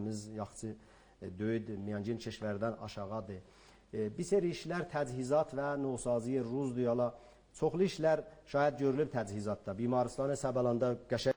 Sahəmiz yaxşı deyil, miyancin kişilərdən aşağıdır. Bir seri işlər təchizat və nosazi ruz diyala çoxlu işlər şayad görülür təchizatda. Bimaristan Səbalanda qəşəng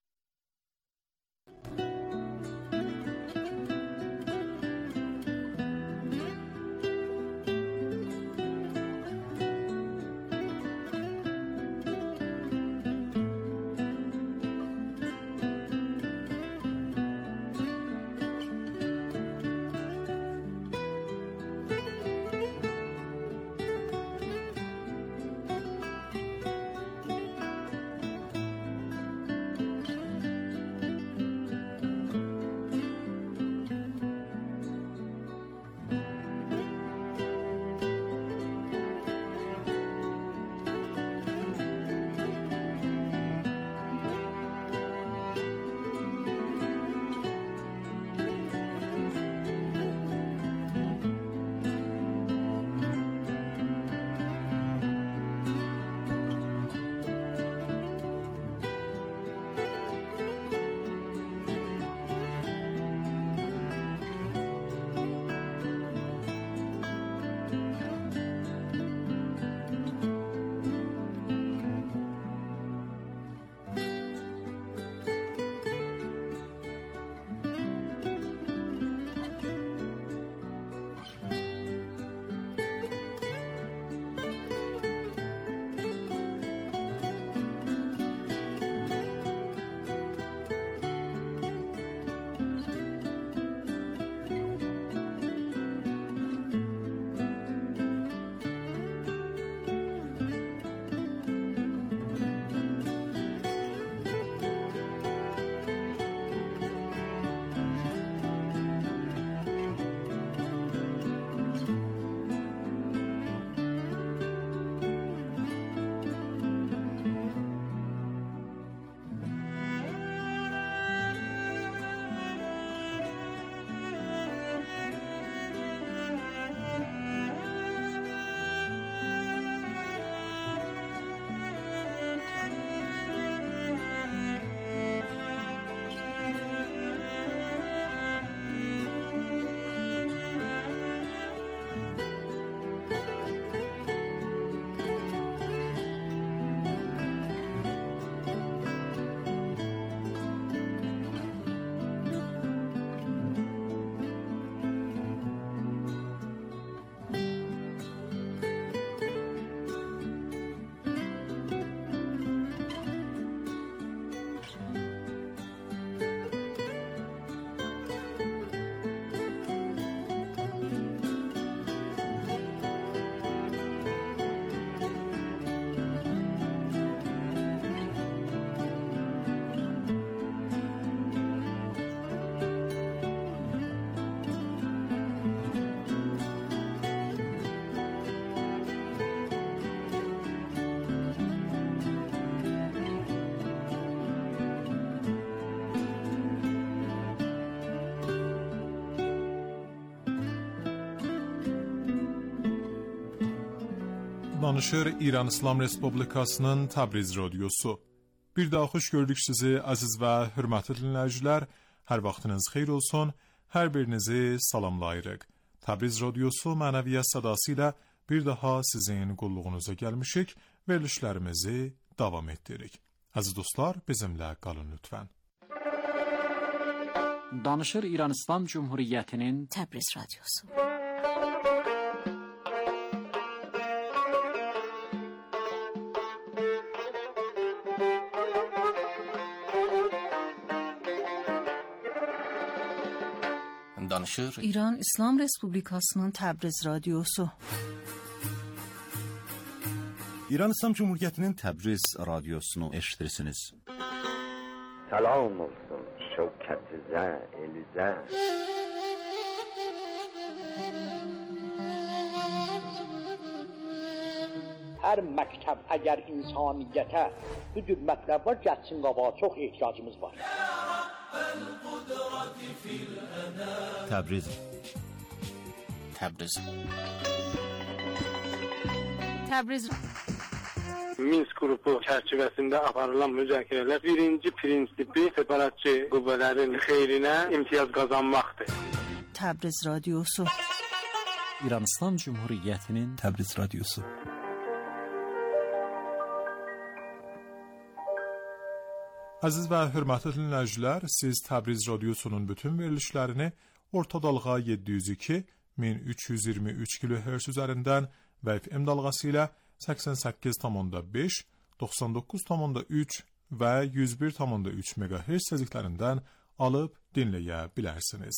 Danışır İran İslam Respublikasının Təbriz Radiosu. Bir daha xoş gördük sizi əziz və hörmətli dinləyicilər. Hər vaxtınız xeyir olsun. Hər birinizi salamlayırıq. Təbriz Radiosu mənəviyyat sədası ilə bir daha sizin qulluğunuza gəlmişik. Verilişlərimizi davam etdiririk. Əziz dostlar, bizimlə qalın lütfən. Danışır İran İslam Cumhuriyyətinin Təbriz Radiosu. Danışır İran İslam Respublikasının Təbriz Radiosu. İran İslam Cumhuriyyətinin Təbriz Radiosunu eşitirsiniz. Salam olsun şevketizə, elizə. Hər məktəb əgər insaniyyətə bu cür mətləblər gəlsin qabağa, çox ehtiyacımız var. Təbriz. Təbriz. Təbriz. Minsk qrupu çərçivəsində aparılan müzakirələr birinci prinsipi separatçı qüvvələrin xeyrinə imtiyaz qazanmaqdır. Təbriz radiosu. İran İslam Cumhuriyyətinin Təbriz radiosu. Aziz və hörmətli dinləyicilər, siz Təbriz radiosunun bütün verilişlərini orta dalğa 702-1323 kHz üzərindən və FM dalğası ilə 88,5, 99,3 və 101,3 MHz tezliklərindən alıb dinləyə bilərsiniz.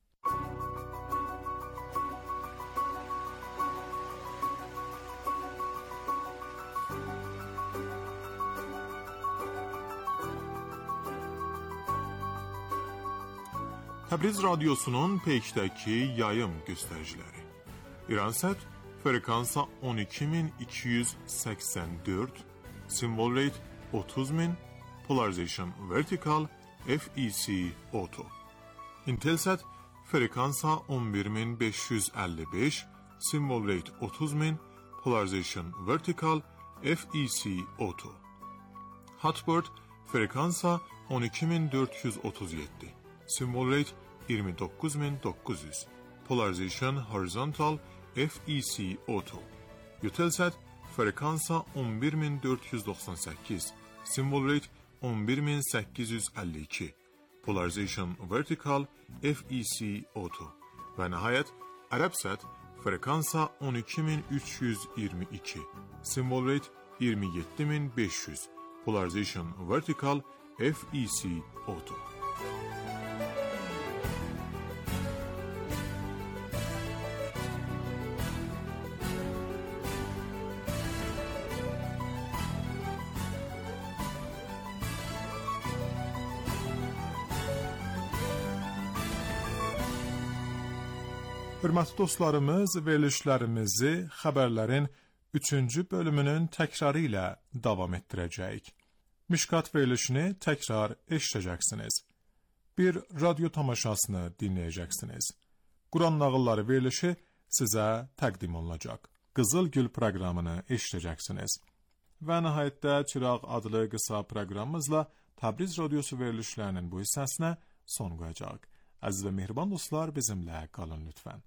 Təbriz radiosunun peykdəki yayım göstəriciləri. İransat frekansa 12284, symbol rate 30000, polarization vertical, FEC auto. Intelsat frekansa 11555, symbol rate 30000, polarization vertical, FEC auto. Hotbird frekansa 12437, symbol rate 29900, polarization horizontal, FEC auto. Eutelsat frekansa 11498, symbol rate 11852, polarization vertical, FEC auto. Və nəhayət Arabsat frekansa 12322, symbol rate 27500, polarization vertical, FEC auto. Hörmətli dostlarımız, verilişlərimizi xəbərlərin 3-cü bölümünün təkrarı ilə davam etdirəcəyik. Mişkat verilişini təkrar eşidəcəksiniz. Bir radio tamaşasını dinləyəcəksiniz. Quran nağılları verilişi sizə təqdim olunacaq. Qızıl Gül proqramını eşidəcəksiniz. Və nəhayətdə Çıraq adlı qısa proqramımızla Təbriz radiosu verilişlərinin bu hissəsinə son qoyacaq. Əziz və mehriban dostlar, bizimlə qalın lütfən.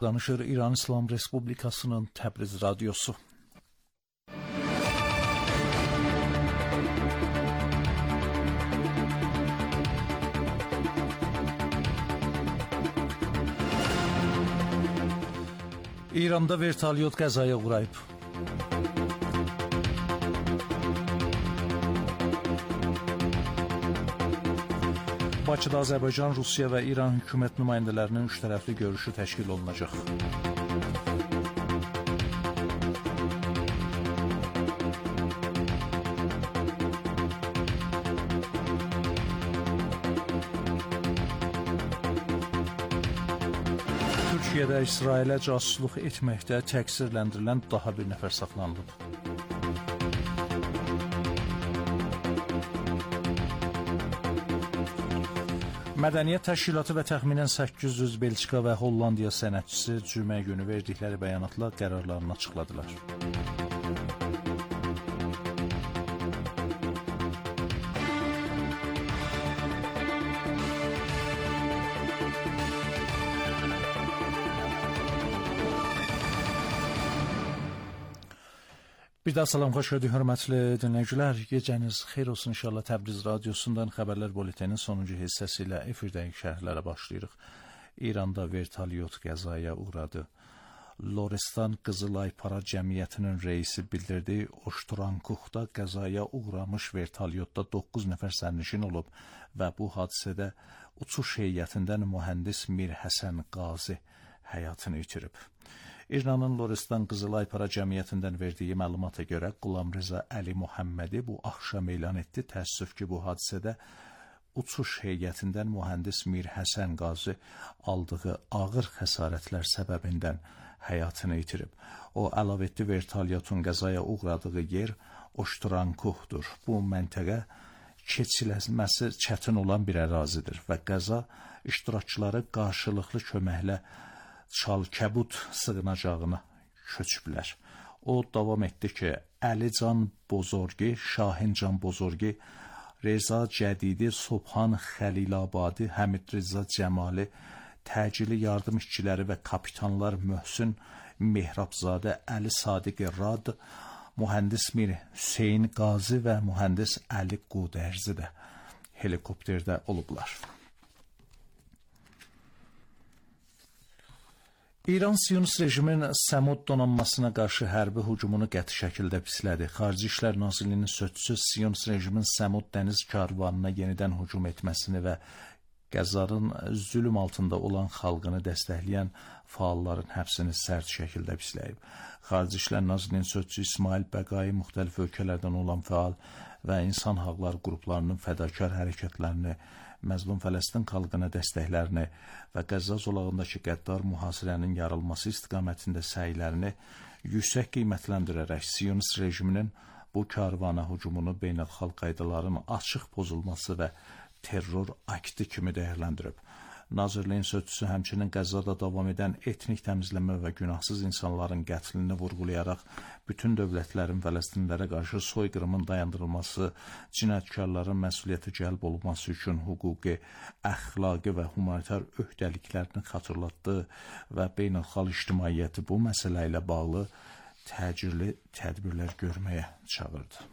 Danışır İran İslam Respublikasının Təbriz radiosu. İranda vertolyot qəzaya uğrayıb. Bakıda Azərbaycan, Rusiya və İran hökumət nümayəndələrinin üçtərəfli görüşü təşkil olunacaq. Türkiyədə İsrailə casusluq etməkdə təqsirləndirilən daha bir nəfər saxlanılıb. Mədəniyyət Təşkilatı və təxminən 800 Belçika və Hollandiya sənətçisi cümə günü verdikləri bəyanatla qərarlarını açıqladılar. Bir daha salam, xoş gördük, hörmətli dinləyicilər. Gecəniz xeyir olsun inşallah. Təbriz radiosundan xəbərlər bulletinin sonuncu hissəsi ilə efirdəki şərhlərə başlayırıq. İranda vertolyot qəzaya uğradı. Lorestan Qızılay Para Cəmiyyətinin reisi bildirdi, Oşturankuxda qəzaya uğramış vertolyotda 9 nəfər sərnişin olub və bu hadisədə uçuş heyətindən mühəndis Mir Həsən Qazi həyatını itirib. İranın Lorestan Qızılay Para Cəmiyyətindən verdiyi məlumata görə Qulamreza Əli Muhəmmədi bu axşam elan etdi. Təəssüf ki, bu hadisədə uçuş heyətindən mühəndis Mir Həsən Qazi aldığı ağır xəsarətlər səbəbindən həyatını itirib. O əlavə etdi, vertolyotun qəzaya uğradığı yer Oşturankuxdur. Bu məntəqə keçilməsi çətin olan bir ərazidir və qəza iştirakçıları qarşılıqlı köməklə Çalkəbud sığınacağına köçüblər. O davam etdi ki, Əlican Bozorgi, Şahincan Bozorgi, Reza Cədidi, Subhan Xəlilabadi, Həmid Reza Cəmali, təcili yardım işçiləri və kapitanlar Möhsün Mehrabzadə, Əli Sadiq Rad, mühəndis Mir Hüseyn Qazi və mühəndis Əli Qudərzi də helikopterdə olublar. İran Siyonist rejimin Səmud donanmasına qarşı hərbi hücumunu qəti şəkildə pislədi. Xarici İşlər Nazirliyinin sözçüsü Siyonist rejimin Səmud dəniz karvanına yenidən hücum etməsini və Qəzzarın zülm altında olan xalqını dəstəkləyən fəalların həbsini sərt şəkildə pisləyib. Xarici İşlər Nazirliyinin sözçüsü İsmail Bəqai müxtəlif ölkələrdən olan fəal və insan haqları qruplarının fədakar hərəkətlərini, məzlum Fələstin xalqına dəstəklərini və Qəzza zolağındakı qəddar mühasirənin yarılması istiqamətində səylərini yüksək qiymətləndirərək Siyonist rejiminin bu karvana hücumunu beynəlxalq qaydaların açıq pozulması və terror akti kimi dəyərləndirib. Nazirliyin sözçüsü həmçinin Qəzzada davam edən etnik təmizləmə və günahsız insanların qətlini vurğulayaraq bütün dövlətlərin Fələstinlərə qarşı soyqırımın dayandırılması, cinayətkarların məsuliyyətə cəlb olunması üçün hüquqi, əxlaqi və humanitar öhdəliklərini xatırlatdı və beynəlxalq ictimaiyyəti bu məsələ ilə bağlı təcili tədbirlər görməyə çağırdı.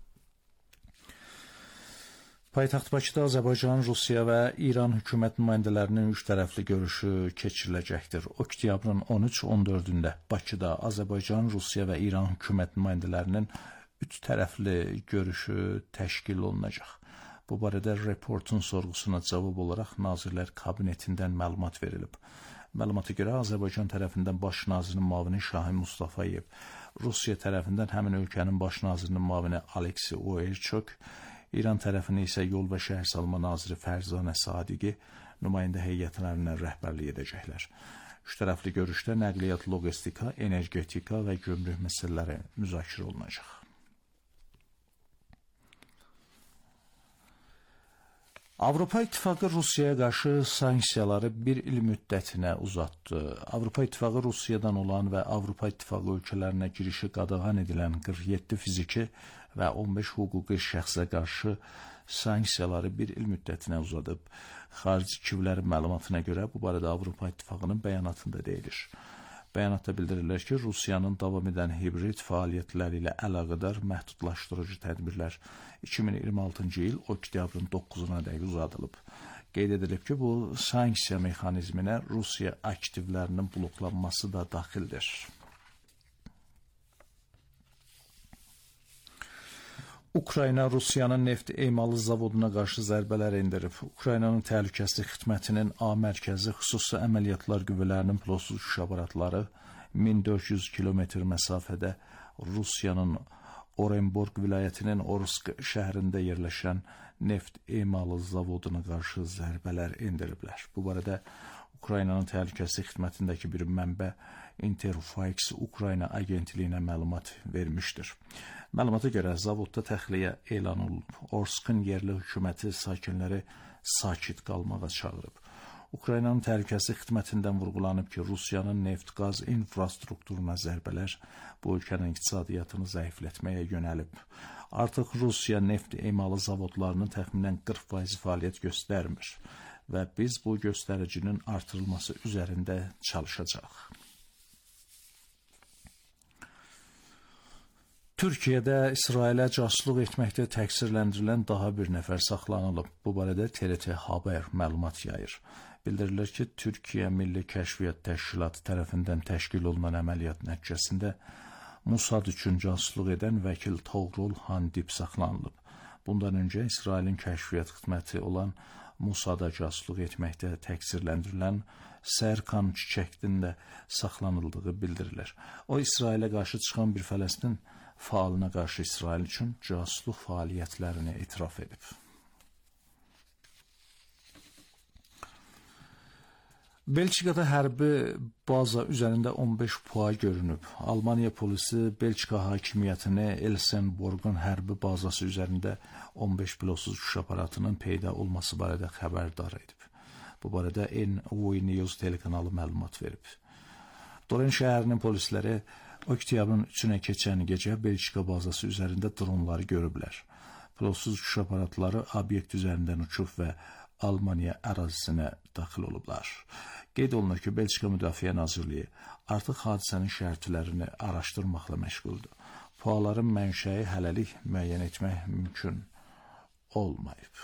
Paytaxt Bakıda Azərbaycan, Rusiya və İran hökumət nümayəndələrinin üçtərəfli görüşü keçiriləcəkdir. Oktyabrın 13-14-də Bakıda Azərbaycan, Rusiya və İran hökumət nümayəndələrinin üçtərəfli görüşü təşkil olunacaq. Bu barədə reportun sorğusuna cavab olaraq Nazirlər Kabinetindən məlumat verilib. Məlumata görə Azərbaycan tərəfindən baş nazirin müavini Şahin Mustafayev, Rusiya tərəfindən həmin ölkənin baş nazirinin müavini Aleksey Oerchok, İran tərəfini isə Yol və Şəhərsalma naziri Fərzanə Sadiqi nümayəndə heyətlərinə rəhbərlik edəcəklər. Üçtərəfli görüşdə nəqliyyat, logistika, energetika və gömrük məsələləri müzakirə olunacaq. Avropa İttifaqı Rusiyaya qarşı sanksiyaları bir il müddətinə uzatdı. Avropa İttifaqı Rusiyadan olan və Avropa İttifaqı ölkələrinə girişi qadağan edilən 47 fiziki və 15 hüquqi şəxsə qarşı sanksiyaları bir il müddətinə uzadıb. Xarici kivlərin məlumatına görə bu barədə Avropa İttifaqının bəyanatında deyilir. Bəyanatda bildirilir ki, Rusiyanın davam edən hibrid fəaliyyətləri ilə əlaqədar məhdudlaşdırıcı tədbirlər 2026-cı il oktyabrın 9-una dək uzadılıb. Qeyd edilib ki, bu sanksiya mexanizminə Rusiya aktivlərinin bloklanması da daxildir. Ukrayna Rusiyanın neft emalı zavoduna qarşı zərbələr endirib. Ukraynanın təhlükəsizlik xidmətinin A mərkəzi xüsusi əməliyyatlar qüvvələrinin pilotsuz uçuş aparatları 1400 kilometr məsafədə Rusiyanın Orenburg vilayətinin Orsk şəhərində yerləşən neft emalı zavoduna qarşı zərbələr endiriblər. Bu barədə Ukraynanın təhlükəsizlik xidmətindəki bir mənbə Interfax Ukrayna agentliyinə məlumat vermişdir. Məlumata görə zavodda təxliyə elan olunub. Orskun yerli hökuməti sakinləri sakit qalmağa çağırıb. Ukraynanın təhlükəsizlik xidmətindən vurğulanıb ki, Rusiyanın neft-qaz infrastrukturuna zərbələr bu ölkənin iqtisadiyyatını zəiflətməyə yönəlib. Artıq Rusiya neft emalı zavodlarının təxminən 40% fəaliyyət göstərmir və biz bu göstəricinin artırılması üzərində çalışacaq. Türkiyədə İsrailə casusluq etməkdə təqsirləndirilən daha bir nəfər saxlanılıb. Bu barədə TRT Haber məlumat yayır. Bildirilir ki, Türkiyə Milli Kəşfiyyat Təşkilatı tərəfindən təşkil olunan əməliyyat nəticəsində Musad üçün casusluq edən vəkil Toğrul Handib saxlanılıb. Bundan öncə İsrailin kəşfiyyat xidməti olan Musada casusluq etməkdə təqsirləndirilən Sərkan Çiçəkdin də saxlanıldığı bildirilir. O, İsrailə qarşı çıxan bir Fələstin fəalına qarşı İsrail üçün casusluq fəaliyyətlərini etiraf edib. Belçikada hərbi baza üzərində 15 PUA görünüb. Almaniya polisi Belçika hakimiyyətini Elsenborgun hərbi bazası üzərində 15 pilotsuz uçuş aparatının peyda olması barədə xəbərdar edib. Bu barədə NV News telekanalı məlumat verib. Doren şəhərinin polisləri oktyabrın 3-nə keçən gecə Belçika bazası üzərində dronları görüblər. Pilotsuz uçuş aparatları obyekt üzərindən uçub və Almaniya ərazisinə daxil olublar. Qeyd olunur ki, Belçika Müdafiə Nazirliyi artıq hadisənin şərtlərini araşdırmaqla məşğuldur. PUA-ların mənşəyi hələlik müəyyən etmək mümkün olmayıb.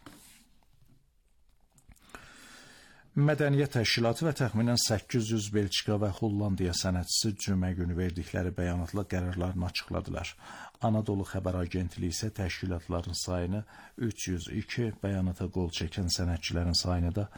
Mədəniyyət Təşkilatı və təxminən 800 Belçika və Hollandiya sənətçisi cümə günü verdikləri bəyanatla qərarlarını açıqladılar. Anadolu Xəbər Agentliyi isə təşkilatların sayını 302, bəyanata qol çəkən sənətçilərin sayını da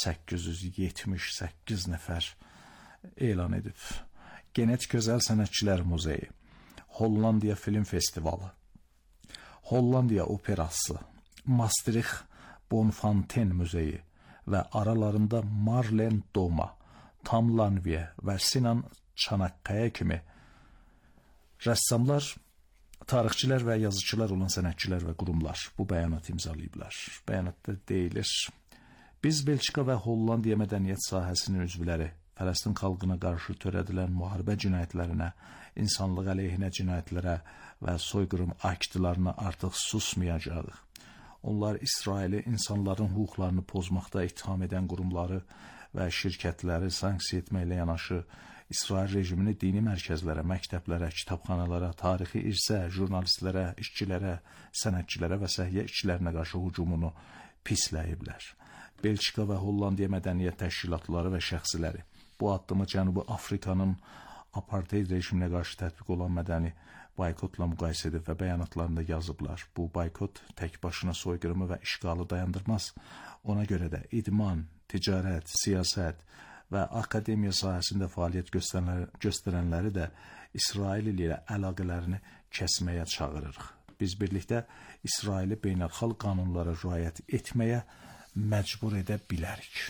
878 nəfər elan edib. Genetik Özəl Sənətçilər Muzeyi, Hollandiya Film Festivalı, Hollandiya Operası, Maastricht Bonfontein Muzeyi və aralarında Marlen Doma, Tam Lanviye və Sinan Çanakkaya kimi rəssamlar, tarixçilər və yazıçılar olan sənətçilər və qurumlar bu bəyanatı imzalayıblar. Bəyanatda deyilir, biz Belçika və Hollandiya mədəniyyət sahəsinin üzvləri Fələstin xalqına qarşı törədilən müharibə cinayətlərinə, insanlıq əleyhinə cinayətlərə və soyqırım aktlarına artıq susmayacağıq. Onlar İsraili insanların hüquqlarını pozmaqda ittiham edən qurumları və şirkətləri sanksiya etməklə yanaşı, İsrail rejimini dini mərkəzlərə, məktəblərə, kitabxanalara, tarixi irsə, jurnalistlərə, işçilərə, sənətçilərə və səhiyyə işçilərinə qarşı hücumunu pisləyiblər. Belçika və Hollandiya mədəniyyət təşkilatları və şəxsiləri bu addımı Cənubi Afrikanın apartheid rejiminə qarşı tətbiq olan mədəni boykotla müqayisə edib və bəyanatlarında yazıblar. Bu boykot tək başına soyqırımı və işğalı dayandırmaz. Ona görə də idman, ticarət, siyasət və akademiya sahəsində fəaliyyət göstərənləri də İsrail ilə əlaqələrini kəsməyə çağırırıq. Biz birlikdə İsraili beynəlxalq qanunlara riayət etməyə məcbur edə bilərik.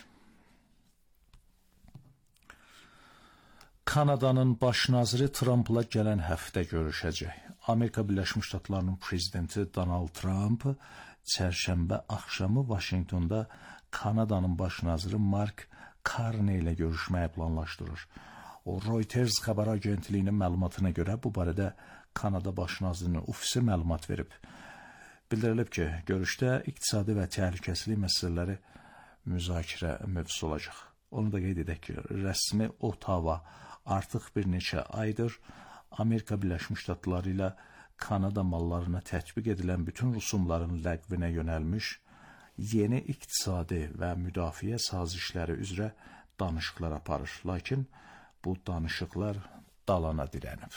Kanadanın baş naziri Trumpla gələn həftə görüşəcək. Amerika Birləşmiş Ştatlarının prezidenti Donald Trump çərşənbə axşamı Vaşinqtonda Kanadanın baş naziri Mark Carney ilə görüşməyi planlaşdırır. O, Reuters xəbər agentliyinin məlumatına görə bu barədə Kanada baş nazirinin ofisi məlumat verib. Bildirilib ki, görüşdə iqtisadi və təhlükəsizlik məsələləri müzakirə mövzusu olacaq. Onu da qeyd edək ki, rəsmi Ottawa artıq bir neçə aydır Amerika Birləşmiş Ştatları ilə Kanada mallarına tətbiq edilən bütün rüsumların ləğvinə yönəlmiş yeni iqtisadi və müdafiə sazişləri üzrə danışıqlar aparır. Lakin bu danışıqlar dalana dirənib.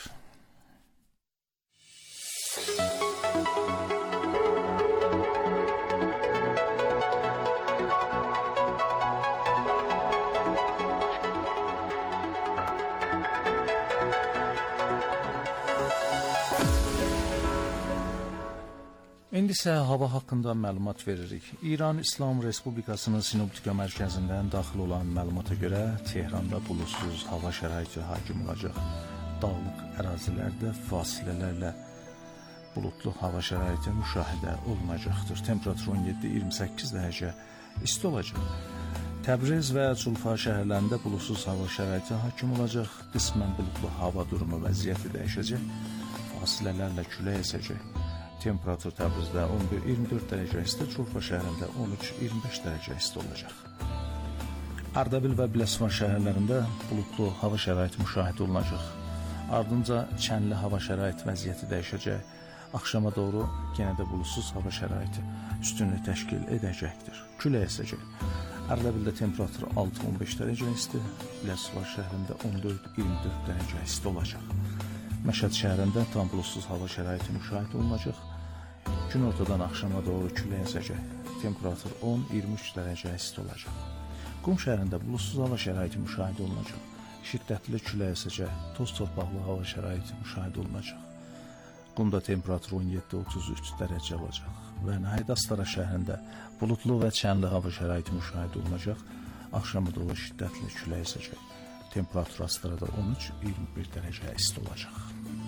İndi isə hava haqqında məlumat veririk. İran İslam Respublikasının Sinoptika mərkəzindən daxil olan məlumata görə Tehranda buludsuz hava şəraiti hakim olacaq. Dağlıq ərazilərdə fasilələrlə buludlu hava şəraiti müşahidə olunacaqdır. Temperatur 17-28 dərəcə isti olacaq. Təbriz və Culfa şəhərlərində buludsuz hava şəraiti hakim olacaq. Qismən buludlu hava durumu vəziyyəti dəyişəcək. Fasilələrlə külək əsəcək. Temperatur Təbrizdə 11-24 dərəcə isti, Culfa şəhərində 13-25 dərəcə isti olacaq. Ardabil və Biləsuvar şəhərlərində buludlu hava şəraiti müşahidə olunacaq. Ardınca çənli hava şəraiti vəziyyəti dəyişəcək. Axşama doğru yenə də buludsuz hava şəraiti üstünlük təşkil edəcəkdir. Külək əsəcək. Ardabildə temperatur 6-15 dərəcə isti, Biləsuvar şəhərində 14-24 dərəcə isti olacaq. Məşəd şəhərində tam buludsuz hava şəraiti müşahidə olunacaq. Gün ortadan axşama doğru külək əsəcək. Temperatur 10-23 dərəcə isti olacaq. Qum şəhərində buludsuz hava şəraiti müşahidə olunacaq. Şiddətli külək əsəcək. Toz torpaqlı hava şəraiti müşahidə olunacaq. Qumda temperatur 17-33 dərəcə olacaq. Və nəhayət Astara şəhərində buludlu və çənli hava şəraiti müşahidə olunacaq. Axşama doğru şiddətli külək əsəcək. Temperatur Astarada 13-21 dərəcə isti olacaq.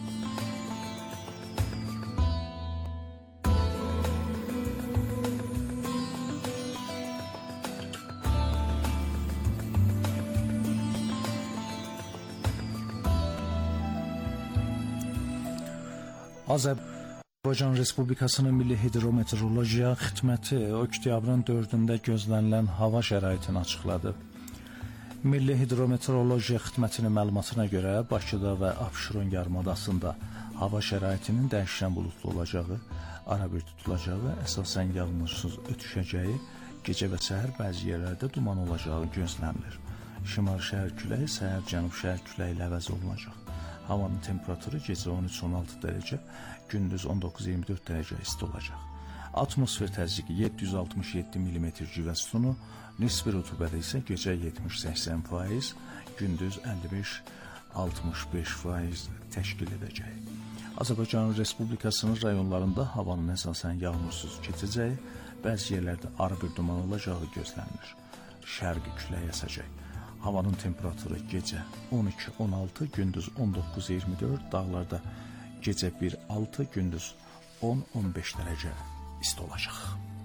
Azərbaycan Respublikasının Milli Hidrometeorologiya Xidməti oktyabrın 4-də gözlənilən hava şəraitini açıqladı. Milli Hidrometeorologiya Xidmətinin məlumatına görə Bakıda və Abşeron yarımadasında hava şəraitinin dəyişən buludlu olacağı, arabir tutulacağı, əsasən yağmursuz ötüşəcəyi, gecə və səhər bəzi yerlərdə duman olacağı gözlənilir. Şimal şəhər küləyi, səhər cənub şəhər küləyi ilə əvəz olunacaq. Havanın temperaturu gecə 13-16 dərəcə, gündüz 19-24 dərəcə isti olacaq. Atmosfer təzyiqi 767 mm civə sütunu, nisbi rütubəti isə gecə 70-80%, gündüz 55-65% təşkil edəcək. Azərbaycan Respublikasının rayonlarında havanın əsasən yağmursuz keçəcəyi, bəzi yerlərdə arabir duman olacağı gözlənilir. Şərqi külək əsəcək. Havanın temperaturu gecə 12-16, gündüz 19-24, dağlarda gecə 1-6, gündüz 10-15 dərəcə isti olacaq.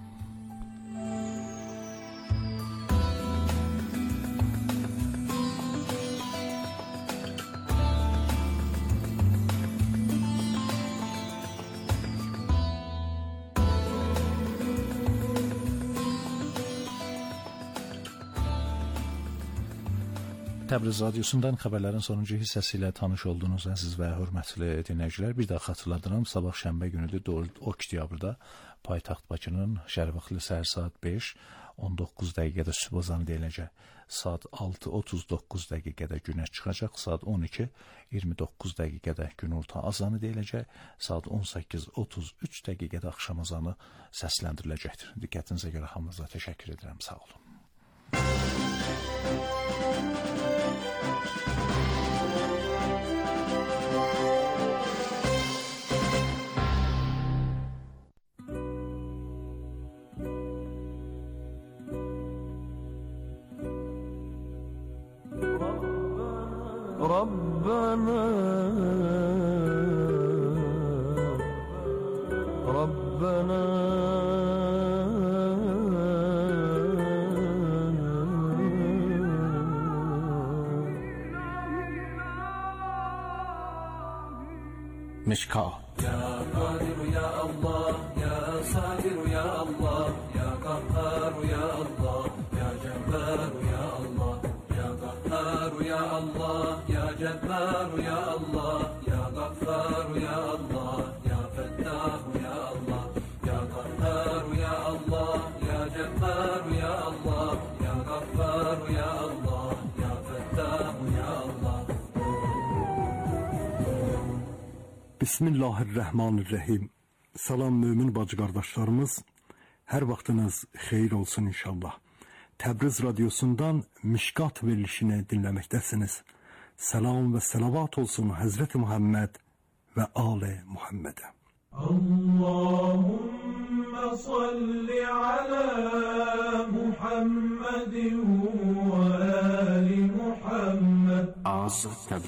Təbriz radiosundan xəbərlərin sonuncu hissəsi ilə tanış olduğunuz əziz və hörmətli dinləyicilər, bir daha xatırladıram, sabah şənbə günüdür, 4 oktyabrda paytaxt Bakının şəhər vaxtı səhər saat 5, 19 dəqiqədə sübh azanı deyiləcək, saat 6:39 dəqiqədə günəş çıxacaq, saat 12, 29 dəqiqədə günorta azanı deyiləcək, saat 18:33 dəqiqədə axşam azanı səsləndiriləcəkdir. Diqqətinizə görə hamınıza təşəkkür edirəm, sağ olun. ربنا مشکات. یا قادر یا الله یا صابر یا الله یا قهار یا الله یا جبار یا الله یا قهار یا الله یا جبار یا الله یا غفار یا الله یا فتاح یا الله یا قهار یا الله یا جبار یا الله یا غفار یا الله یا فتاح یا الله. Bismillahirrahmanirrahim. Salam mümin bacı qardaşlarımız. Hər vaxtınız xeyir olsun inşallah. Təbriz radiosundan Mişkat verilişini dinləməkdəsiniz. Salam və salavat olsun Həzrəti Muhammed və Ali Muhammedə. Allahümme salli ala Muhammedin və ali Muhammed. az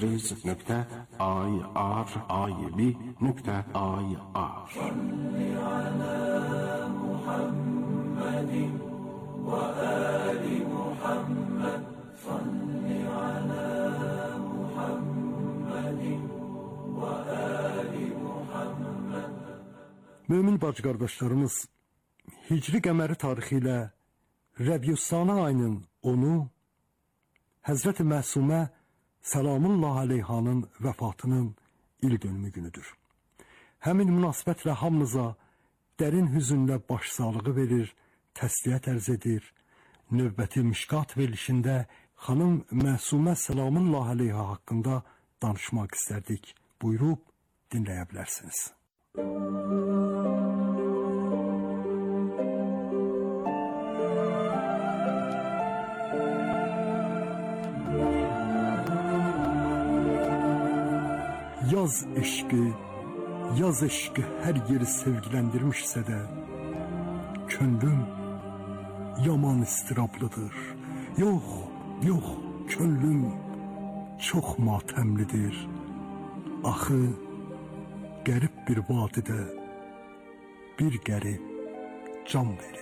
Tabriz.ir.ir. Salli ala Muhammedin və ali Muhammed. Salli ala Muhammedin və ali Muhammed. Mömin bacı qardaşlarımız, Hicri qəməri tarixi ilə Rəbiüs-Sani ayının 10-u Həzrəti Məsumə Salamullah Aleyhanın vəfatının ildönümü günüdür. Həmin münasibətlə hamınıza dərin hüzünlə başsağlığı verir, təsliyyət ərz edir. Növbəti Mişkat verilişində xanım Məsumə Salamullah Aleyha haqqında danışmaq istərdik. Buyurub dinləyə bilərsiniz. Yaz eşqi hər yeri sevgiləndirmişsə də, könlüm yaman istirablıdır. Yox, könlüm çox matəmlidir. Axı, qərib bir vadidə bir qərib can verib.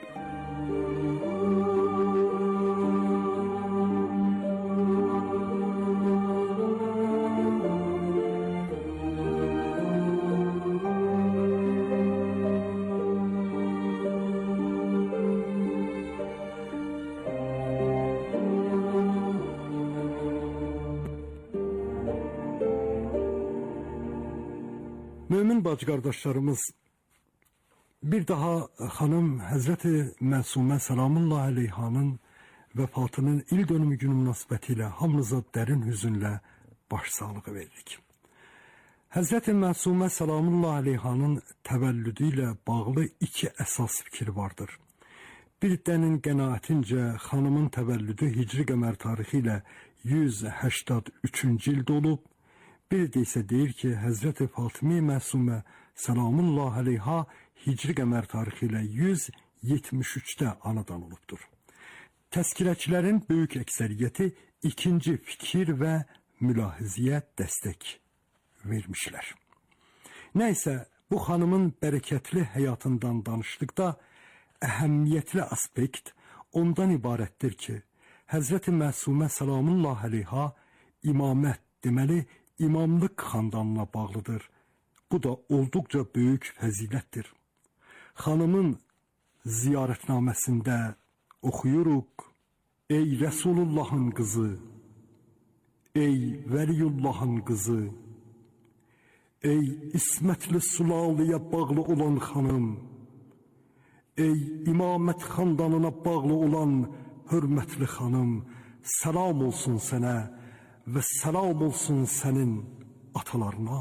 Mömin bacı qardaşlarımız, bir daha xanım Həzrəti Məsumə Salamullah Aleyhanın vəfatının ildönümü günü münasibəti ilə hamınıza dərin hüzünlə başsağlığı veririk. Həzrəti Məsumə Salamullah Aleyhanın təvəllüdü ilə bağlı iki əsas fikir vardır. Bir dənin qənaətincə xanımın təvəllüdü Hicri qəmər tarixi ilə 183-cü ildə olub, bir də isə deyir ki, Həzrəti Fatimə Məsumə Salamullah Aleyha Hicri qəmər tarixi ilə 173-də anadan olubdur. Təzkirəçilərin böyük əksəriyyəti ikinci fikir və mülahizəyə dəstək vermişlər. Nəysə, bu xanımın bərəkətli həyatından danışdıqda əhəmiyyətli aspekt ondan ibarətdir ki, Həzrəti Məsumə Salamullah Aleyha imamət, deməli, imamlıq xandanına bağlıdır. Bu da olduqca böyük fəzilətdir. Xanımın ziyarətnaməsində oxuyuruq: Ey Rəsulullahın qızı, ey Vəliyullahın qızı, ey İsmətli Sulalıya bağlı olan xanım, ey imamət xandanına bağlı olan hörmətli xanım, salam olsun sənə və salam olsun sənin atalarına.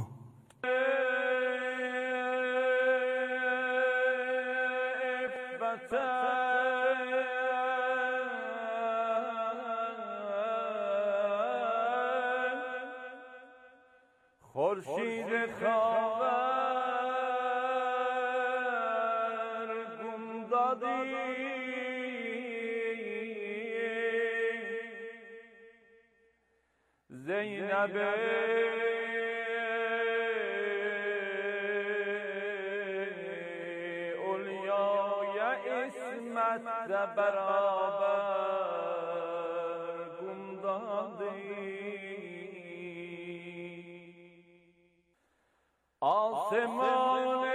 خورشید خاور گم دادی زینب اولیای اسمت برابر گم دادی آسمان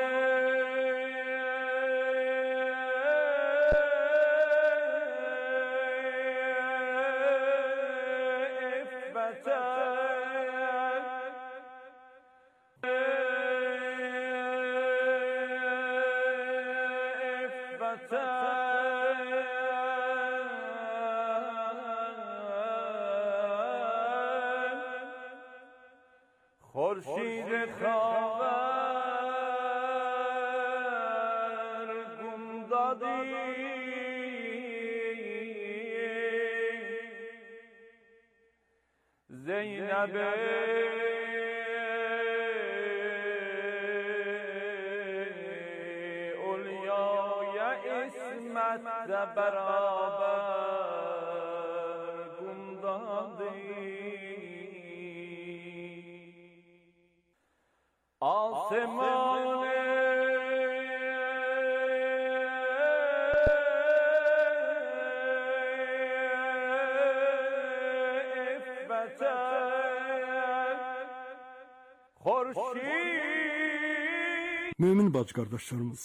خورشید خاور گم دادی زینب اولیای اسمت برابر گم دادی آسمان افت خورشید. Mömin bacı qardaşlarımız,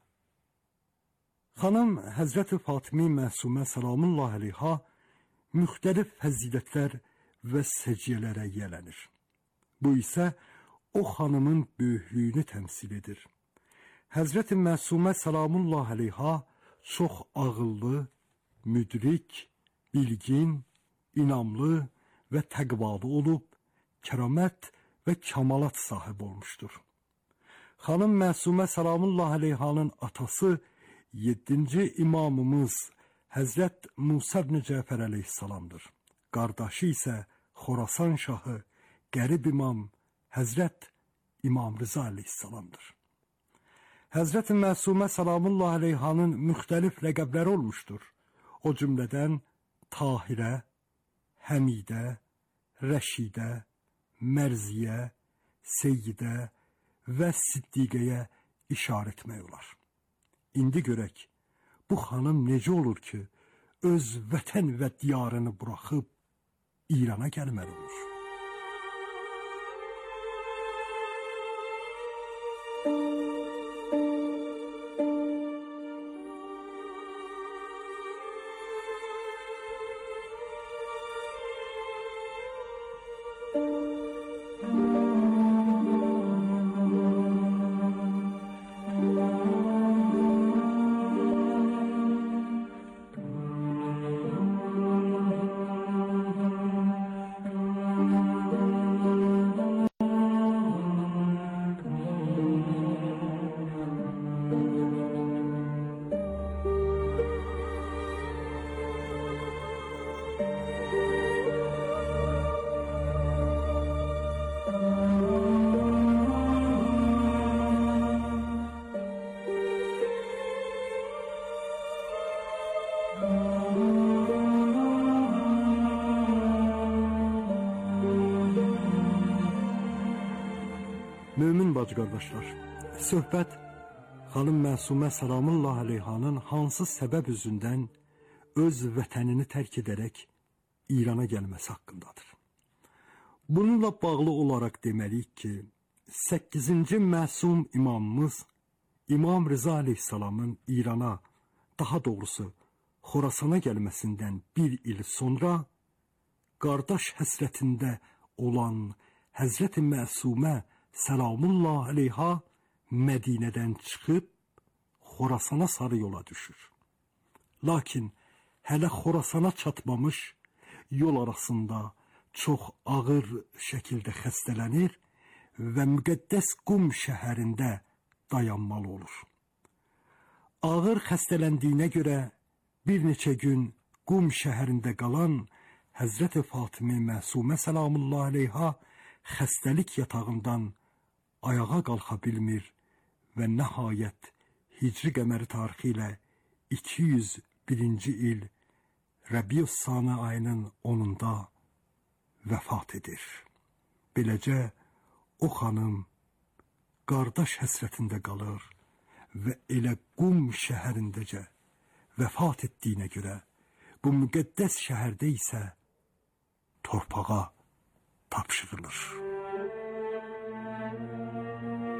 xanım Həzrət Fatimi Məsumə salamullah əleyha müxtəlif fəzilətlər və səciyyələrə yiyələnir. Bu isə o xanımın böyüklüyünü təmsil edir. Həzrət Məsumə salamullah əleyha çox ağıllı, müdrik, bilgin, inamlı və təqvalı olub, kəramət və kamalat sahib olmuşdur. Xanım Məsumə salamullah əleyhanın atası 7-ci imamımız Həzrət Musa ibn Cəfər əleyhissalamdır. Qardaşı isə Xorasan şahı, qərib imam Həzrət İmam Rıza əleyhissalamdır. Həzrət Məsumə salamullah əleyhanın müxtəlif ləqəbləri olmuşdur. O cümlədən Tahirə, Həmidə, Rəşidə, Mərziyə, Seyyidə və Siddiqəyə işarə etmək olar. İndi görək, bu xanım necə olur ki, öz vətən və diyarını buraxıb İrana gəlməli olur. Mömin bacı qardaşlar, söhbət xanım Məsumə salamullah əleyhanın hansı səbəb üzündən öz vətənini tərk edərək İrana gəlməsi haqqındadır. Bununla bağlı olaraq deməliyik ki, 8-ci məsum imamımız İmam Rıza əleyhissalamın İrana, daha doğrusu Xorasana gəlməsindən bir il sonra qardaş həsrətində olan Həzrət-i Məsumə salamullah əleyha Mədinədən çıxıb Xorasana sarı yola düşür. Lakin hələ Xorasana çatmamış yol arasında çox ağır şəkildə xəstələnir və müqəddəs Qum şəhərində dayanmalı olur. Ağır xəstələndiyinə görə bir neçə gün Qum şəhərində qalan Həzrət-i Fatimi Məsumə salamullah əleyha xəstəlik yatağından ayağa qalxa bilmir və nəhayət Hicri qəməri tarixi ilə 201-ci il Rəbius-Sani ayının 10-unda vəfat edir. Beləcə o xanım qardaş həsrətində qalır və elə Qum şəhərindəcə vəfat etdiyinə görə bu müqəddəs şəhərdə isə torpağa tapşırılır.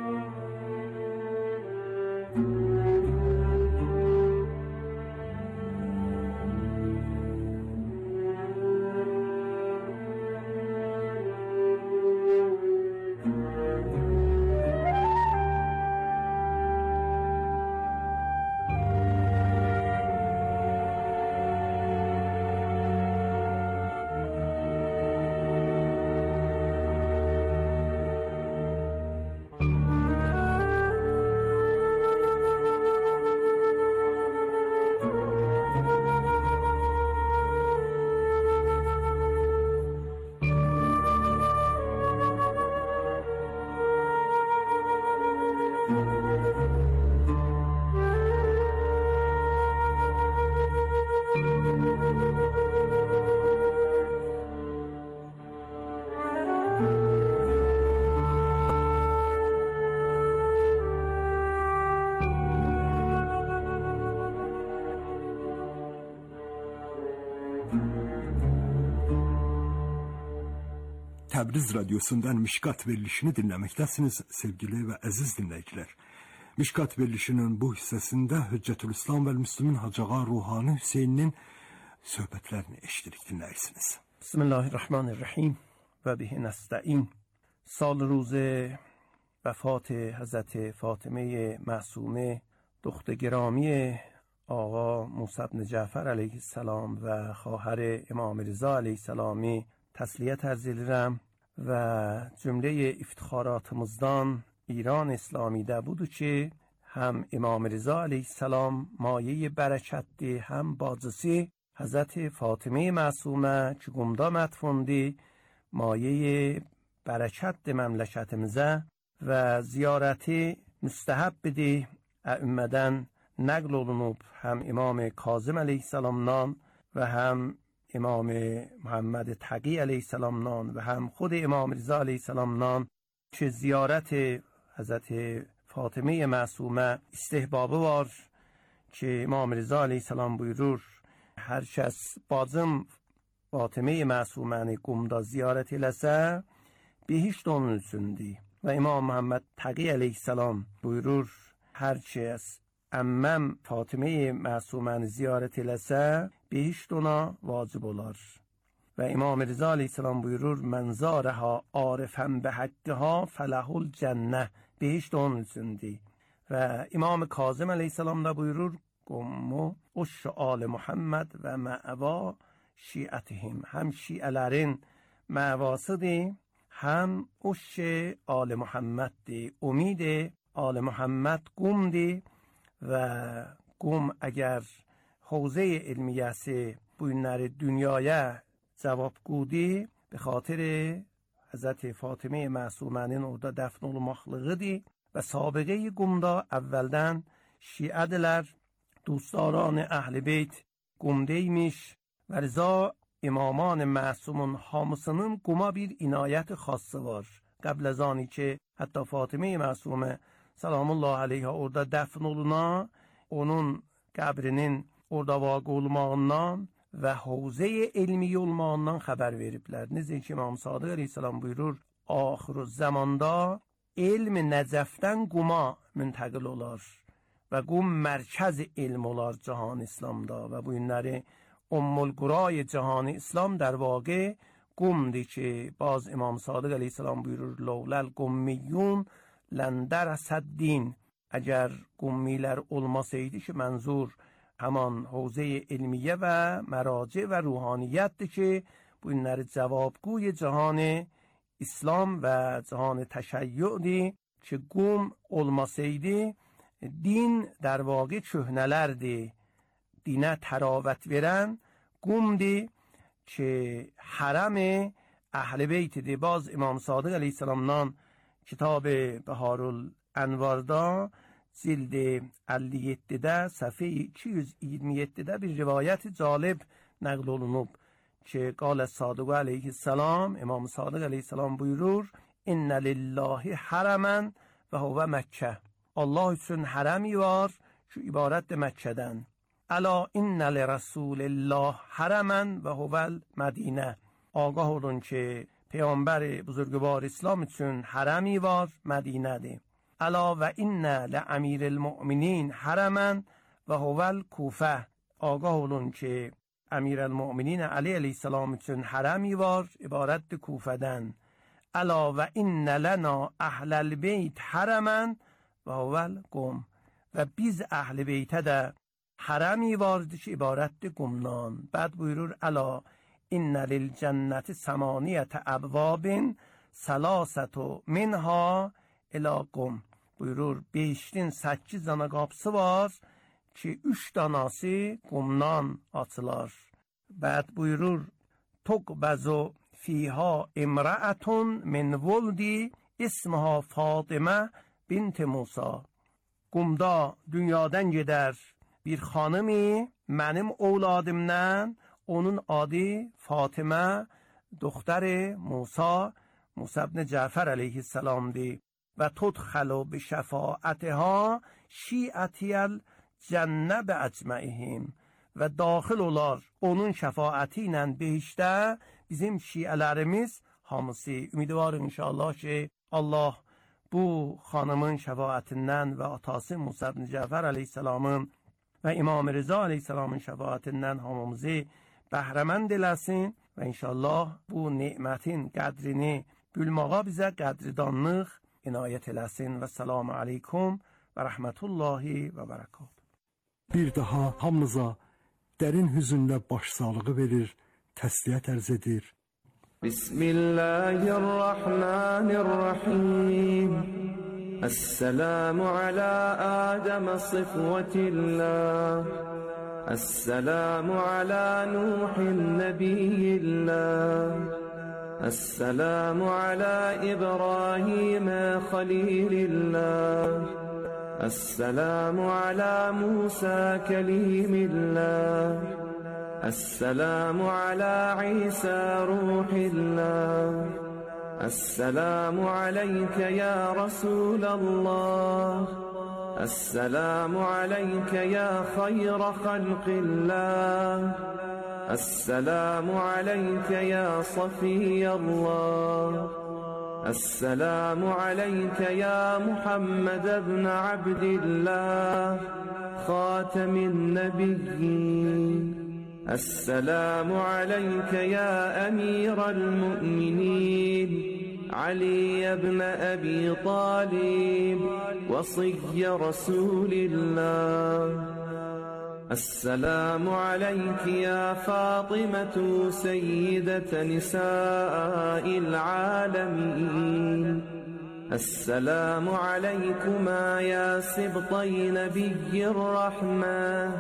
Təbriz Radyosu'ndan Mişkat verilişini dinləməkdəsiniz sevgili və əziz dinləyicilər. Mişkat verilişinin bu hissəsində Hüccətülislam və Müslümin Hacı Ağa Ruhani Hüseyninin söhbətlərini eşidirik, dinləyirsiniz. Bismillahirrahmanirrahim və bihi nəstəin. سال روز وفات حضرت فاطمه معصومه دختر گرامی آقا موسی بن جعفر علیه السلام و خواهر امام رضا علیه السلامی تسلیت عرض edirəm və cümle iftixaratımızdan İran İslami'də budur ki, hem İmam Rıza aleyhisselam maye bereketdi, hem bacısı Hazreti Fatıme Masume ki qumda mətfundi maye bereketdi memleketimizə və ziyareti müstəhəbbidir. Ümmeden nəql olunub hem İmam Kazım aleyhisselamdan ve hem İmam Muhammed Taqi aleyhisselamdan ve hem خود İmam Rıza aleyhisselamdan ki ziyareti Hazreti Fatıme Masume istihbabı var ki İmam Rıza aleyhisselam buyurur her kəs bacım Fatıme Masuməni qumda ziyaret eləsə behişt onun üçündür. Ve İmam Muhammed Taqi aleyhisselam buyurur her kəs əmməm Fatıme Masuməni ziyaret eləsə behişt ona vacib olar. Ve İmam Rıza aleyhisselam buyurur men zâreha ârifen behakkiha felehul cenneh, behişt onun üçündür. Ve İmam Kazım aleyhisselam da buyurur qummu uşşu âl Muhammed ve me'va şiətihim, hem şiələrin məvasıdır, hem uşşu âl Muhammeddir, umid âl Muhammed qumdir ve qum eğer حوزه علمیه bu günləri dünyaya cavabgudi به خاطر Hazreti Fatıme Masumənin orada dəfn olmaqlığıdır və sabiqe qumda əvvəldən şiədilər, دوستداران اهل بیت قمدeymiş و رضا امامان معصومون hamısının quma bir inayət xası var. Qəbl az ani ki hətta Fatıme Masumə salamullah aleyha orada dəfn oluna, onun qəbrinin orada vaqe olmağından və havze elmi olmağından xəbər veriblər. Necə ki İmam Sadiq aleyhisselam buyurur, axır zamanda elm Nəcəfdən quma müntəqil olar və qum mərkəz elm olar cahan İslamda və bu günləri Ummul-Quray cahan İslam در واقع qumdir ki باز İmam Sadiq aleyhisselam buyurur لولا القمیون لندرس الدین, اگر قمیlər olmasaydı ki mənzur همان حوزه علمیه و مراجع و روحانیت که bu günləri cavabgoy cahan İslam və cahan təşəyyüdür ki qum olmasaydı din در واقع köhnələrdir. Dinə təravət verən qumdir ki حرم اهل بیتdir. باز İmam Sadiq aleyhisselamdan kitab Beharulənvarda cild 57'de səhifə 227'de bir rivayət calib nəql olunub ki قال Sadiq aleyhisselam, İmam Sadiq aleyhisselam buyurur İnnə lillahi hərəmən və huvə Məkkə. Allah üçün hərəmi var ki ibarətdir Məkkədən. Əla innə li Rasulillah hərəmən və huvəl Mədinə. Ağah olun ki Peyğəmbər buzurgvar İslam üçün hərəmi var, Mədinədir. Əla və innə li əmiril mü'minin hərəmən və huvəl Kufə. Ağah olun ki əmirəl mü'minin Ali aleyhisselam üçün hərəmi var, ibarətdir Kufədən. Əla və innə lənə əhləl beyt hərəmən və huvəl qum. Və biz əhl-i beytə də hərəmi vardır ki ibarətdir qumdan. Bəd buyurur əla innə lil cənnəti səmaniyyətə əbvabin səlasətü minha ilə qum. Buyurur beşdin 8 dana qapısı var ki 3 danası qumdan açılar. Bəd buyurur tuqbəzu fiha imra'atun min vuldi ismha Fatimə bint Musa. Qumda dünyadan gedər bir xanımı mənim ovladımdan, onun adı Fatimə, دختر Musa, Musa ibn Cəfər aleyhisselamdır. Və tudxəlu bi şəfaətihə şiətiyəl cənnə bə əcməihim. Və daxil olar onun şəfaəti ilə behişdə bizim şiələrimiz hamısı ümidvarıq inşallah ki, Allah bu xanımın şəfaətindən və atası Musa ibn Cəfər əleyhissalamın və İmam Rıza əleyhissalamın şəfaətindən hamımızı bəhrəmənd eləsin və inşallah bu nemətin qədrini bilməğa bizə qədridanlıq inayət eləsin və selamu aleykum və rəhmətullahi və bərəkət. Bir daha hamımıza dərin hüzünlə başsağlığı verir, təsliyyət ərz edir. Bismillahirrahmanirrahim. Esselamu ala Adem sıfvetillah. Esselamu ala Nuhin nebiyillah. Esselamu ala İbrahim halilillah. Esselamu ala Musa kelimillah. السلام على عيسى روح الله. السلام عليك يا رسول الله. السلام عليك يا خير خلق الله. السلام عليك يا صفي الله. السلام عليك يا محمد بن عبد الله خاتم النبيين. السلام عليك يا أمير المؤمنين علي بن أبي طالب وصي رسول الله. السلام عليك يا فاطمة سيدة نساء العالمين. السلام عليكما يا سبطي نبي الرحمة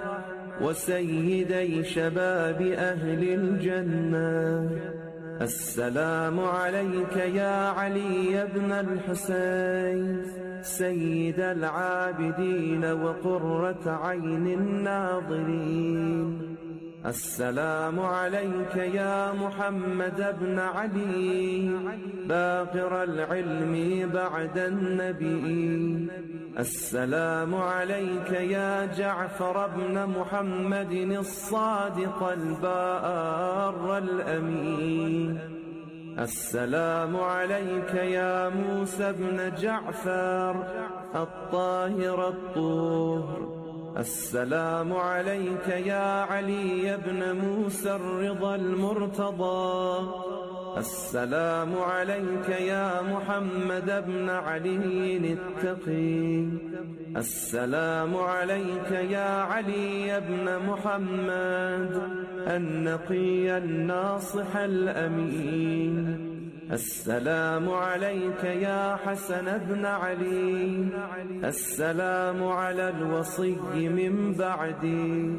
وسيدي شباب أهل الجنة. السلام عليك يا علي بن الحسين سيد العابدين وقرة عين الناظرين. السلام عليك يا محمد بن علي باقر العلم بعد النبي. السلام عليك يا جعفر بن محمد الصادق البار الأمين. السلام عليك يا موسى بن جعفر الطاهر الطهر. السلام عليك يا علي بن موسى الرضا المرتضى. السلام عليك يا محمد بن علي التقي. السلام عليك يا علي بن محمد النقي الناصح الأمين. السلام عليك يا حسن بن علي. السلام على الوصي من بعدي.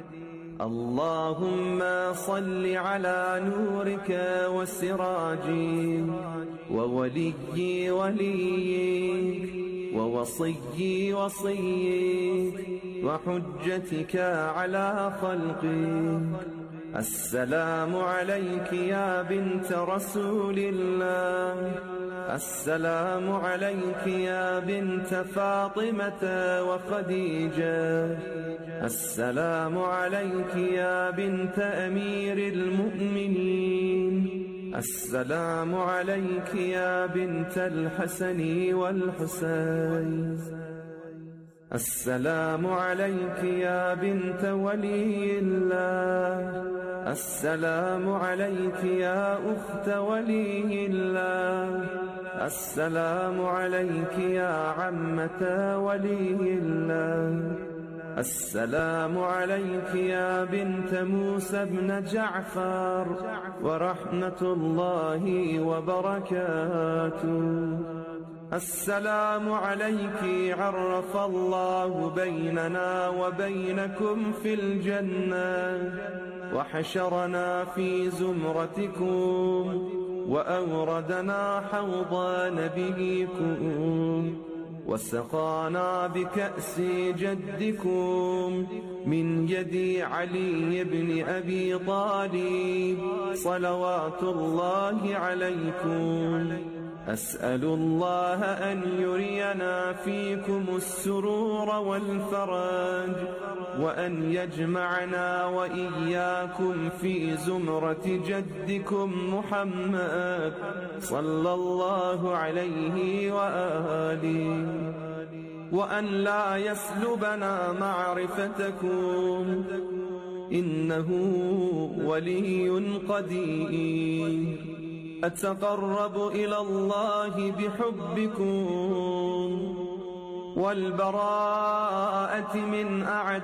اللهم صل على نورك وسراجي وولي وليك ووصي وصيك وحجتك على خلقك. السلام عليك يا بنت رسول الله. السلام عليك يا بنت فاطمة وخديجة. السلام عليك يا بنت أمير المؤمنين. السلام عليك يا بنت الحسن والحسين. السلام عليك يا بنت ولي الله. السلام عليك يا أخت ولي الله. السلام عليك يا عمة ولي الله. السلام عليك يا بنت موسى بن جعفر ورحمة الله وبركاته. السلام عليك عرف الله بيننا وبينكم في الجنة وحشرنا في زمرتكم وأوردنا حوض نبيكم وسقانا بكأس جدكم من يد علي بن أبي طالب صلوات الله عليكم. أسأل الله أن يرينا فيكم السرور والفرج، وأن يجمعنا وإياكم في زمرة جدكم محمد صلى الله عليه وآله، وأن لا يسلبنا معرفتكم إنه ولي قدير. أتقرب إلى الله بحبكم والبراءة من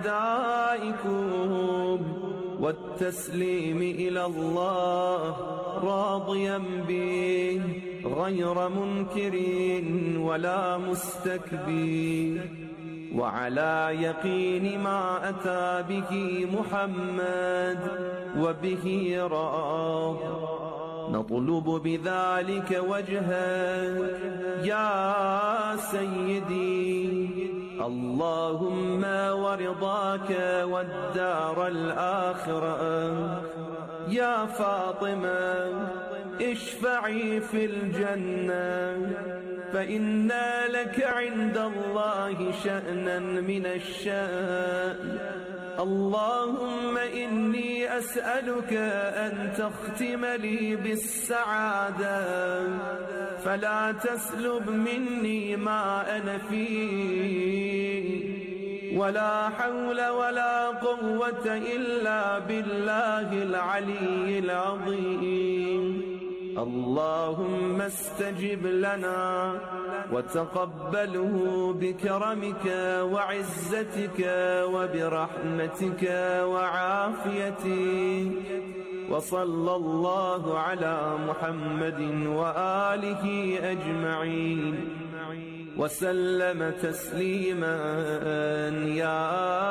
أعدائكم والتسليم إلى الله راضيا به غير منكر ولا مستكبر، وعلى يقين ما أتى به محمد وبه راض، نطلب بذلك وجهك يا سيدي، اللهم ورضاك والدار الآخرة. يا فاطمة اشفعي في الجنة، فإن لك عند الله شأنا من الشأن. اللهم إني أسألك أن تختم لي بالسعادة، فلا تسلب مني ما أنا فيه، ولا حول ولا قوة إلا بالله العلي العظيم. اللهم استجب لنا وتقبله بكرمك وعزتك وبرحمتك وعافيتك، وصلى الله على محمد وآله أجمعين وسلم تسليما يا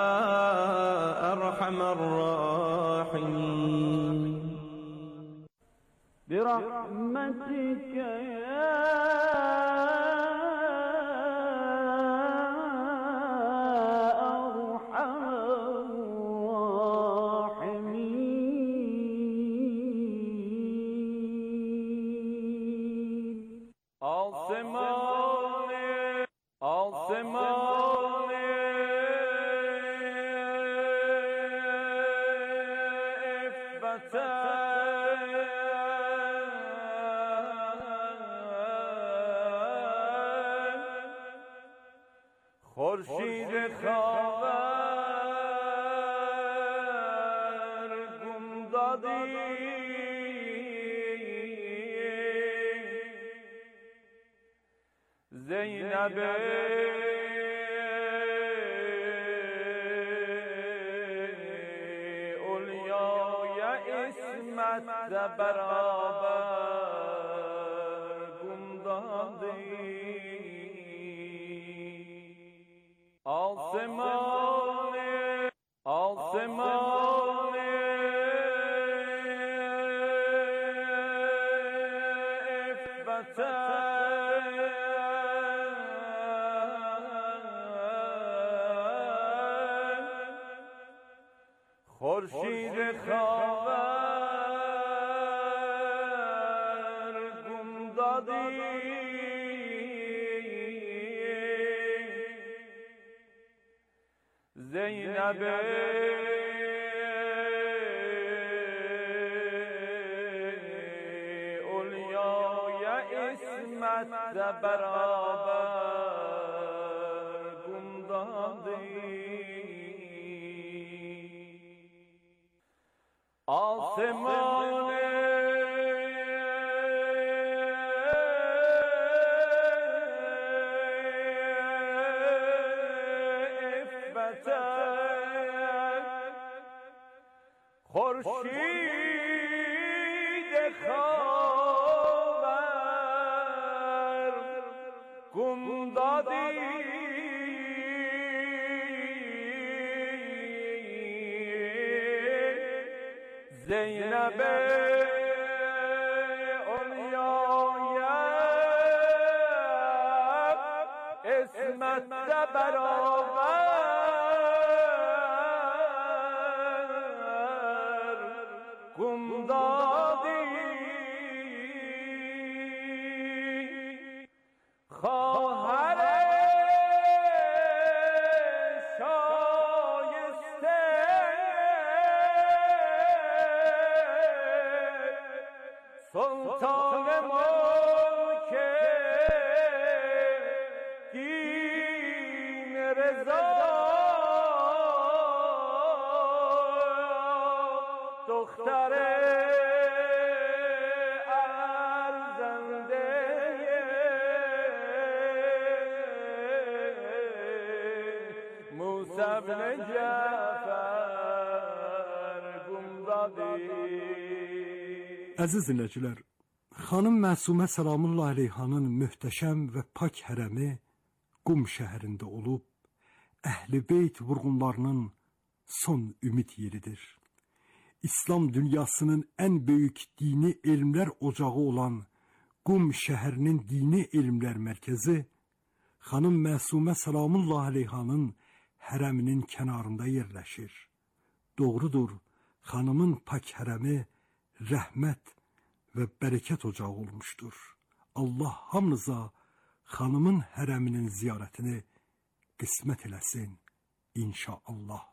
أرحم الراحمين. برحمتك يا أرحم الراحمين. آسمان افتا خورشید خاور گم دادی، زینب اولیای اسمت برابر گم دادی. آسمان افتتن خورشید خاور گم دادی، زینب اولیای اسمت برابر گم دادی. آسمان خورشید خاور گم دادی، زینب اولیای اسمت برابر گم دادی. ابن جعفر قمدادي. Əziz dinləyicilər, xanım Məsumə Səlamullah əleyhanın möhtəşəm və pak hərəmi Qum şəhərində olub, Əhl-i Beyt vurğunlarının son ümid yeridir. İslam dünyasının ən böyük dini elmlər ocağı olan Qum şəhərinin dini elmlər mərkəzi xanım Məsumə Səlamullah əleyhanın hərəminin kənarında yerləşir. Doğrudur, xanımın pak hərəmi rəhmət və bərəkət ocağı olmuşdur. Allah hamınıza xanımın hərəminin ziyarətini qismət eləsin, inşallah.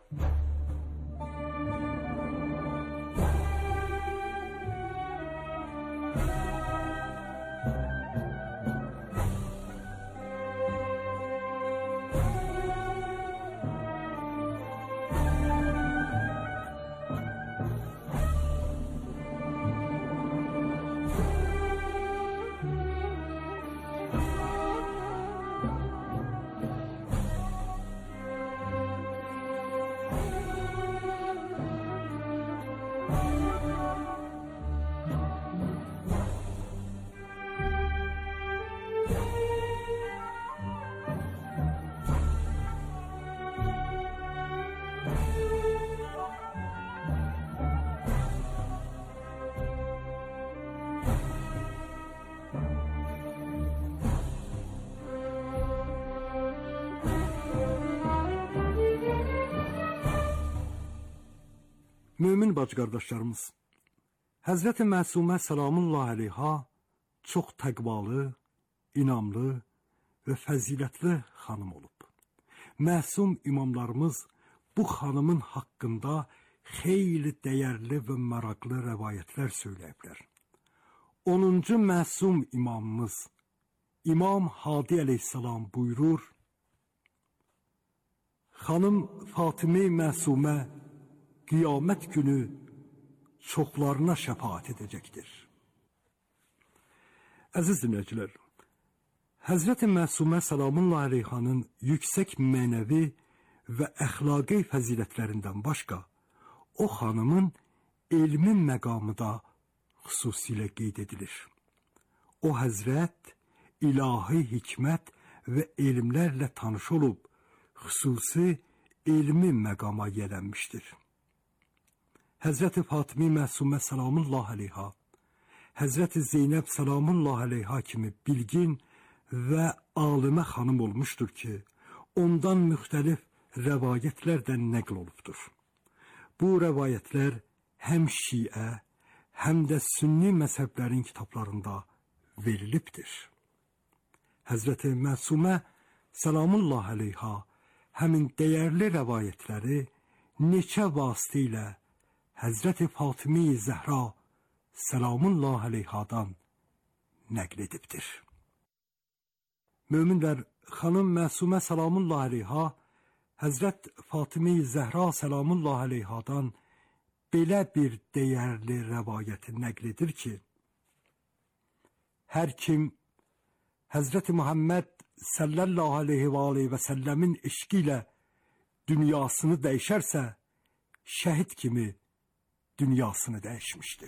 Mömin bacı-qardaşlarımız, Həzrəti Məsumə Səlamullah əleyha çox təqvalı, inamlı və fəzilətli xanım olub. Məsum imamlarımız bu xanımın haqqında xeyli dəyərli və maraqlı rəvayətlər söyləyiblər. 10-cu məsum imamımız İmam Hadi əleyhissalam buyurur, xanım Fatimə Məsumə qiyamət günü çoxlarına şəfaət edəcəkdir. Əziz dinləyicilər, Həzrəti Məsumə Səlamullah əleyhanın yüksək mənəvi və əxlaqi fəzilətlərindən başqa, o xanımın elmi məqamı da xüsusilə qeyd edilir. O həzrət ilahi hikmət və elmlərlə tanış olub, xüsusi elmi məqama yələnmişdir. Həzrəti Fatimə Məsumə Səlamullah əleyha, Həzrəti Zeynəb Səlamullah əleyha kimi bilgin və alimə xanım olmuşdur ki, ondan müxtəlif rəvayətlər də nəql olubdur. Bu rəvayətlər həm Şiə, həm də Sünni məzhəblərin kitablarında verilibdir. Həzrəti Məsumə Səlamullah əleyha həmin dəyərli rəvayətləri neçə vasitə ilə Həzrəti Fatimə Zəhra Səlamullah əleyhadan nəql edibdir. Möminlər, xanım Məsumə Səlamullah əleyha Həzrət Fatimə Zəhra Səlamullah əleyhadan belə bir dəyərli rəvayəti nəql edir ki, hər kim Həzrəti Muhammed sallallahu aleyhi və səlləmin eşqi ilə dünyasını dəyişərsə, şəhid kimi dünyasını dəyişmişdir.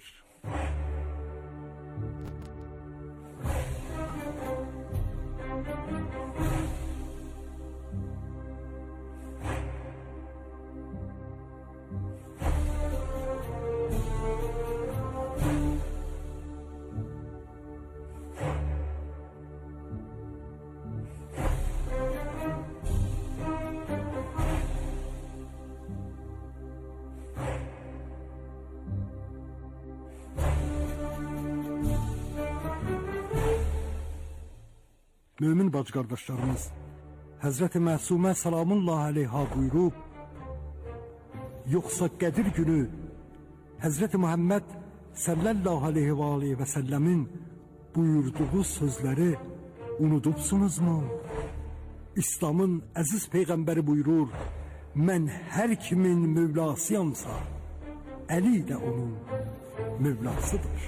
Mömin bacı-qardaşlarımız, Həzrəti Məsumə Səlamullah əleyha buyurub, yoxsa Qədir günü Həzrəti Muhammed sallallahu aleyhi və səlləmin buyurduğu sözləri unudubsunuzmu? İslamın əziz Peyğəmbəri buyurur, mən hər kimin mövlasıyamsa, Əli də onun mövlasıdır.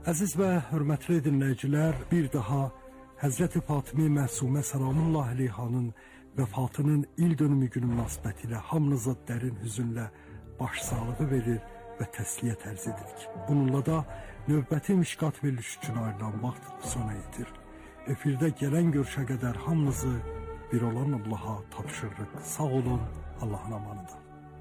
Əziz və hörmətli dinləyicilər, bir daha Həzrəti Fatimə Məsumə Səlamullahi əleyhanın vəfatının il dönümü günü münasibətilə hamınıza dərin hüzünlə başsağlığı verir və təsliyyət ərz edirik. Bununla da növbəti Mişqat verilişi üçün ayrılan vaxt sona yetir. Efirdə gələn görüşə qədər hamınızı bir olan Allaha tapşırırıq. Sağ olun, Allahın amanıdır.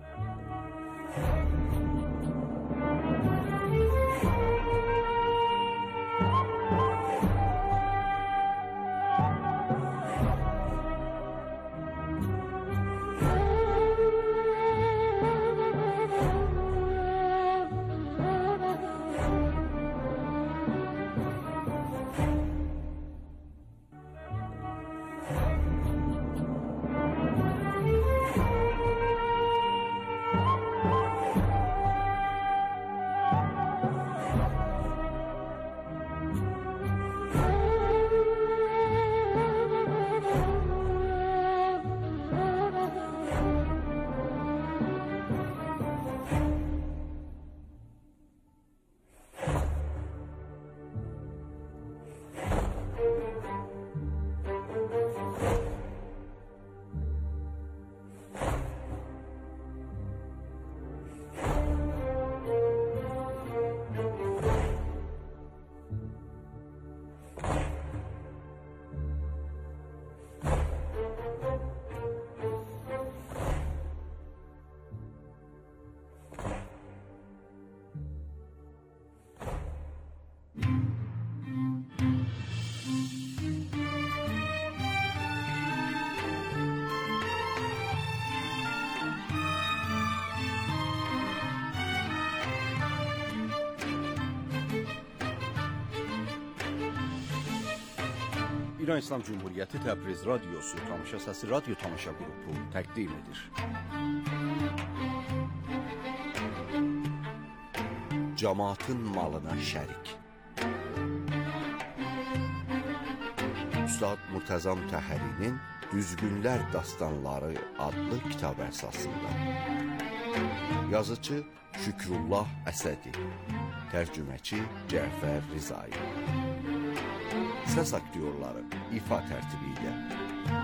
İran İslam Cumhuriyyəti Təbriz Radiosu Tamaşa Səsi Radyo Tamaşa Qrupu təqdim edir. Cəmaatın malına şərik. Üstad Murtəza Mütəhhərinin Düzgünlər Dastanları adlı kitab əsasında. Yazıcı Şükrullah Əsədi, tərcüməçi Cəfər Rizai. Səs aktyorları ifa tərtibi ilə